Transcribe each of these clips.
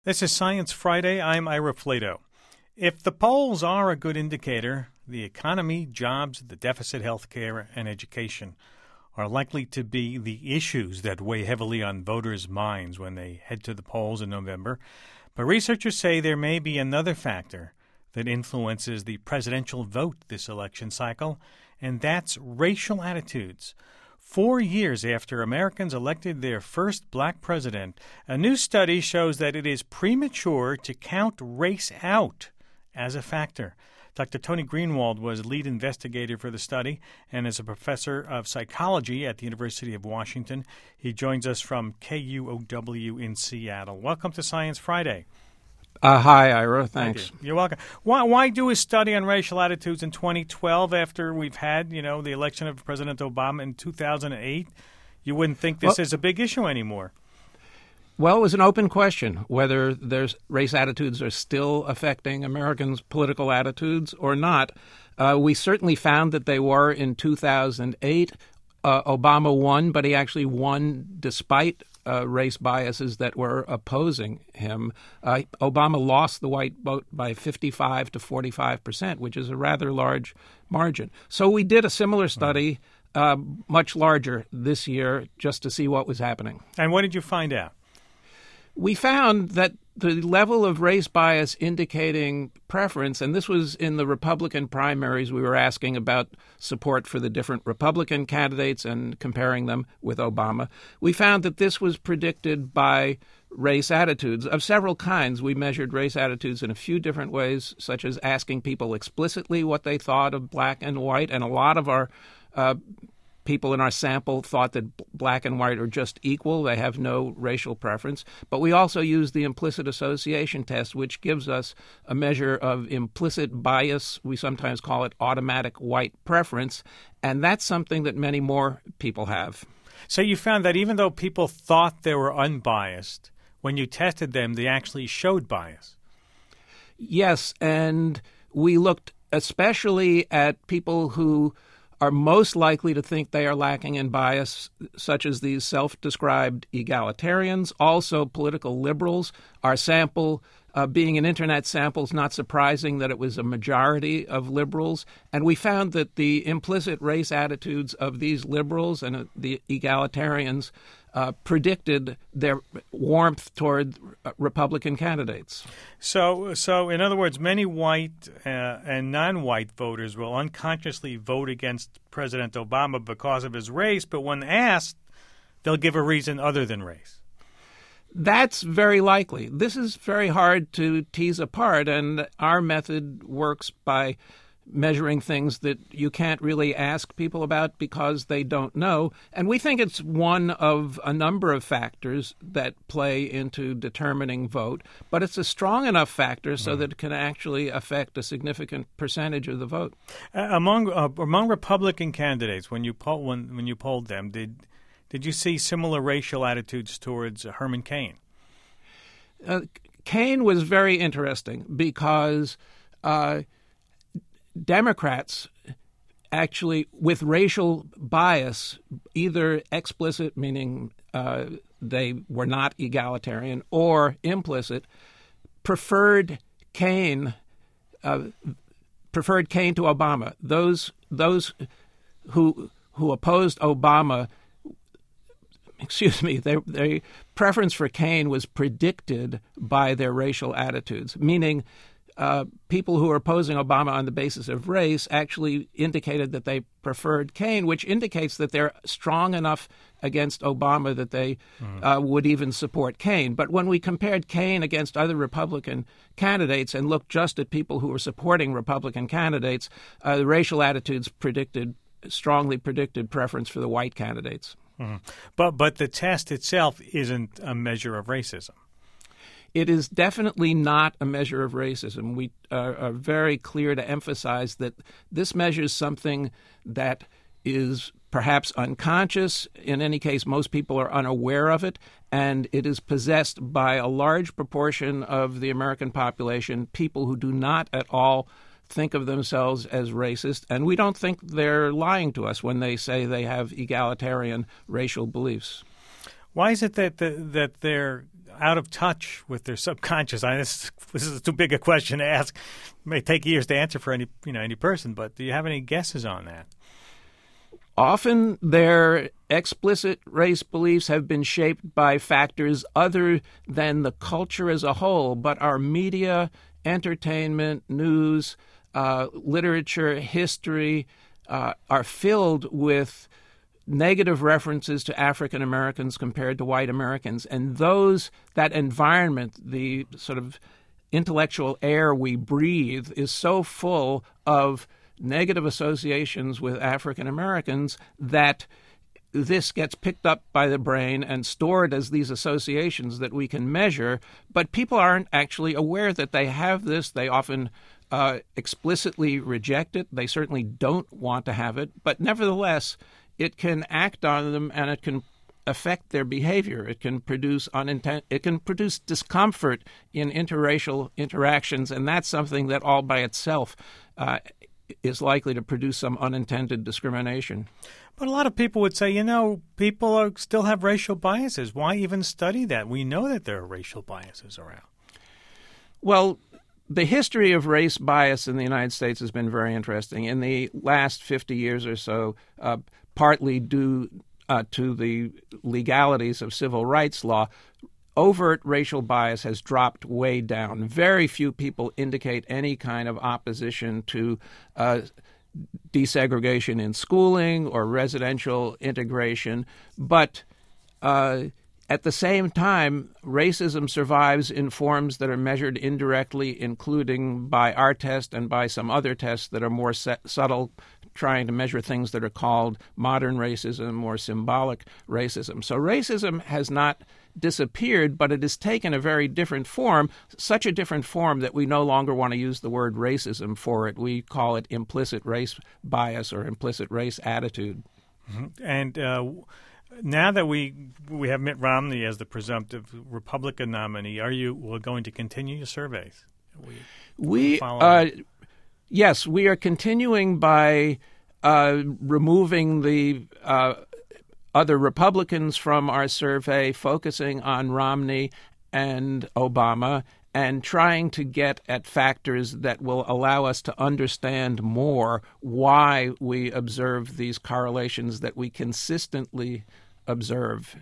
This is Science Friday. I'm Ira Flato. If the polls are a good indicator, the economy, jobs, the deficit, health care, and education are likely to be the issues that weigh heavily on voters' minds when they head to the polls in November. But researchers say there may be another factor that influences the presidential vote this election cycle, and that's racial attitudes. 4 years after Americans elected their first black president, a new study shows that it is premature to count race out as a factor. Dr. Tony Greenwald was lead investigator for the study and is a professor of psychology at the University of Washington. He joins us from KUOW in Seattle. Welcome to Science Friday. Hi, Ira. Thanks. You're welcome. Why do a study on racial attitudes in 2012 after we've had, the election of President Obama in 2008? You wouldn't think this is a big issue anymore. Well, it was an open question whether race attitudes are still affecting Americans' political attitudes or not. We certainly found that they were in 2008. Obama won, but he actually won despite race biases that were opposing him. Obama lost the white vote by 55 to 45%, which is a rather large margin. So we did a similar study, much larger this year, just to see what was happening. And what did you find out? We found that the level of race bias indicating preference, and this was in the Republican primaries, we were asking about support for the different Republican candidates and comparing them with Obama. We found that this was predicted by race attitudes of several kinds. We measured race attitudes in a few different ways, such as asking people explicitly what they thought of black and white, and a lot of our people in our sample thought that black and white are just equal. They have no racial preference. But we also used the implicit association test, which gives us a measure of implicit bias. We sometimes call it automatic white preference. And that's something that many more people have. So you found that even though people thought they were unbiased, when you tested them, they actually showed bias. Yes, and we looked especially at people who are most likely to think they are lacking in bias, such as these self-described egalitarians, also political liberals. Our sample, being an Internet sample, is not surprising that it was a majority of liberals. And we found that the implicit race attitudes of these liberals and the egalitarians predicted their warmth toward Republican candidates. So in other words, many white and non-white voters will unconsciously vote against President Obama because of his race, but when asked, they'll give a reason other than race. That's very likely. This is very hard to tease apart, and our method works by measuring things that you can't really ask people about because they don't know. And we think it's one of a number of factors that play into determining vote, but it's a strong enough factor so that it can actually affect a significant percentage of the vote. Among Republican candidates, when you polled them, did you see similar racial attitudes towards Herman Cain? Cain was very interesting because Democrats actually, with racial bias, either explicit, meaning they were not egalitarian, or implicit, preferred Cain to Obama. Those who opposed Obama, their preference for Cain was predicted by their racial attitudes, meaning people who are opposing Obama on the basis of race actually indicated that they preferred Cain, which indicates that they're strong enough against Obama that they would even support Cain. But when we compared Cain against other Republican candidates and looked just at people who were supporting Republican candidates, the racial attitudes strongly predicted preference for the white candidates. Mm-hmm. But the test itself isn't a measure of racism. It is definitely not a measure of racism. We are very clear to emphasize that this measures something that is perhaps unconscious. In any case, most people are unaware of it, and it is possessed by a large proportion of the American population, people who do not at all think of themselves as racist, and we don't think they're lying to us when they say they have egalitarian racial beliefs. Why is it that they're out of touch with their subconscious? This is too big a question to ask. It may take years to answer for any person, but do you have any guesses on that? Often their explicit race beliefs have been shaped by factors other than the culture as a whole, but our media, entertainment, news, literature, history are filled with negative references to African Americans compared to white Americans. And that environment, the sort of intellectual air we breathe, is so full of negative associations with African Americans that this gets picked up by the brain and stored as these associations that we can measure, but people aren't actually aware that they have this. They often explicitly reject it. They certainly don't want to have it, but nevertheless, it can act on them and it can affect their behavior. It can produce discomfort in interracial interactions, and that's something that all by itself is likely to produce some unintended discrimination. But a lot of people would say, people still have racial biases. Why even study that? We know that there are racial biases around. Well, the history of race bias in the United States has been very interesting. In the last 50 years or so, partly due to the legalities of civil rights law, overt racial bias has dropped way down. Very few people indicate any kind of opposition to desegregation in schooling or residential integration. But at the same time, racism survives in forms that are measured indirectly, including by our test and by some other tests that are more subtle, trying to measure things that are called modern racism or symbolic racism. So racism has not disappeared, but it has taken a very different form, such a different form that we no longer want to use the word racism for it. We call it implicit race bias or implicit race attitude. Mm-hmm. And now that we have Mitt Romney as the presumptive Republican nominee, are you going to continue your surveys? Yes, we are continuing by removing the other Republicans from our survey, focusing on Romney and Obama, and trying to get at factors that will allow us to understand more why we observe these correlations that we consistently observe.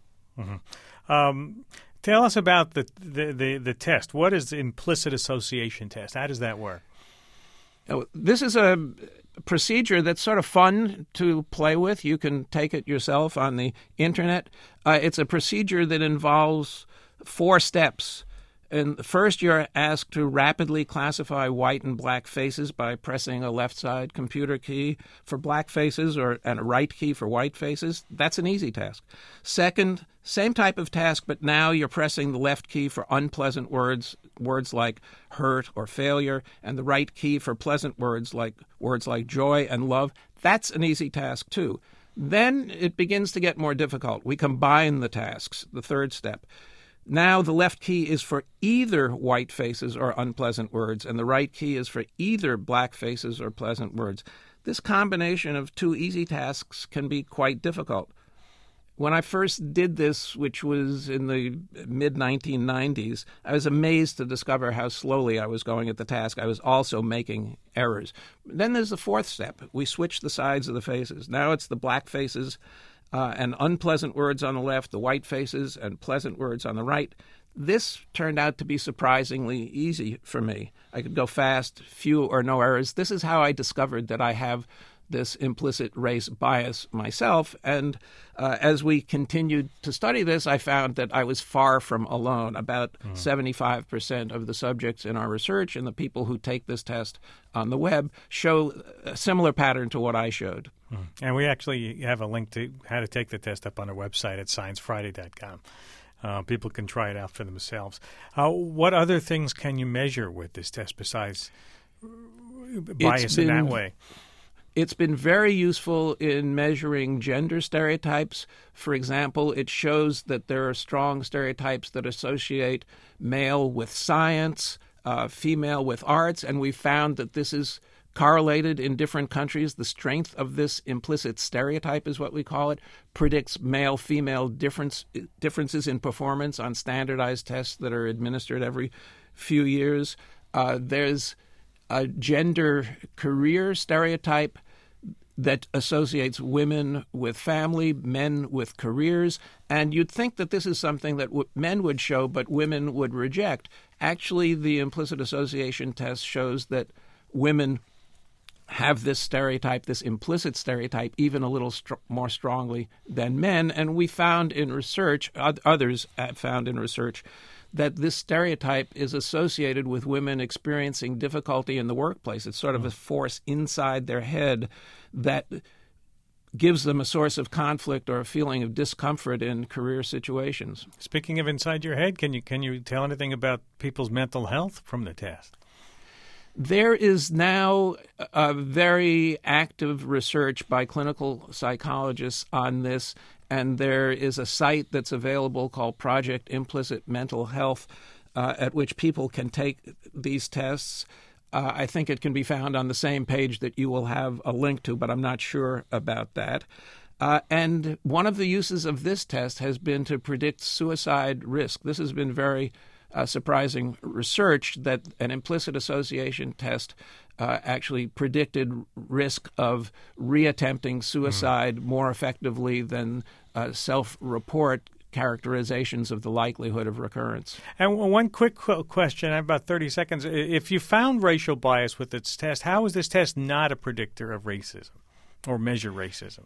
Mm-hmm. Tell us about the test. What is the implicit association test? How does that work? This is a procedure that's sort of fun to play with. You can take it yourself on the internet. It's a procedure that involves 4 steps. And first, you're asked to rapidly classify white and black faces by pressing a left side computer key for black faces and a right key for white faces. That's an easy task. Second, same type of task, but now you're pressing the left key for unpleasant words like hurt or failure, and the right key for pleasant words like joy and love. That's an easy task, too. Then it begins to get more difficult. We combine the tasks, the third step. Now the left key is for either white faces or unpleasant words, and the right key is for either black faces or pleasant words. This combination of 2 easy tasks can be quite difficult. When I first did this, which was in the mid-1990s, I was amazed to discover how slowly I was going at the task. I was also making errors. Then there's the 4th step. We switch the sides of the faces. Now it's the black faces and unpleasant words on the left, the white faces and pleasant words on the right. This turned out to be surprisingly easy for me. I could go fast, few or no errors. This is how I discovered that I have this implicit race bias myself. And as we continued to study this, I found that I was far from alone. About 75% of the subjects in our research and the people who take this test on the web show a similar pattern to what I showed. And we actually have a link to how to take the test up on our website at sciencefriday.com. People can try it out for themselves. What other things can you measure with this test besides bias in that way? It's been very useful in measuring gender stereotypes. For example, it shows that there are strong stereotypes that associate male with science, female with arts, and we found that this is correlated in different countries. The strength of this implicit stereotype is what we call it, predicts male-female differences in performance on standardized tests that are administered every few years. There's a gender career stereotype that associates women with family, men with careers, and you'd think that this is something that men would show but women would reject. Actually, the implicit association test shows that women have this stereotype, this implicit stereotype, even a little more strongly than men, and we found in research, others have found in research, that this stereotype is associated with women experiencing difficulty in the workplace. It's sort of a force inside their head that gives them a source of conflict or a feeling of discomfort in career situations. Speaking of inside your head, can you tell anything about people's mental health from the test? There is now a very active research by clinical psychologists on this, and there is a site that's available called Project Implicit Mental Health, at which people can take these tests. I think it can be found on the same page that you will have a link to, but I'm not sure about that. And one of the uses of this test has been to predict suicide risk. This has been very surprising research that an implicit association test actually predicted risk of reattempting suicide more effectively than self-report characterizations of the likelihood of recurrence. And one quick question, I have about 30 seconds. If you found racial bias with its test, how is this test not a predictor of racism or measure racism?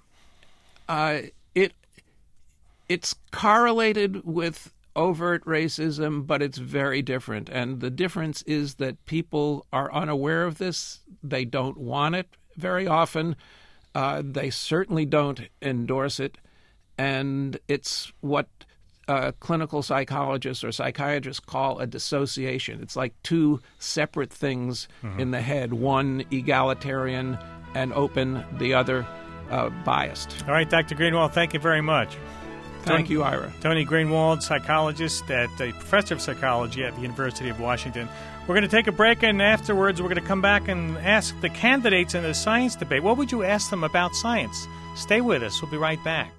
It's correlated with overt racism, but it's very different. And the difference is that people are unaware of this. They don't want it very often. They certainly don't endorse it. And it's what clinical psychologists or psychiatrists call a dissociation. It's like two separate things in the head, one egalitarian and open, the other biased. All right, Dr. Greenwald, thank you very much. Thank you, Ira. Tony Greenwald, psychologist a professor of psychology at the University of Washington. We're going to take a break, and afterwards we're going to come back and ask the candidates in the science debate, what would you ask them about science? Stay with us. We'll be right back.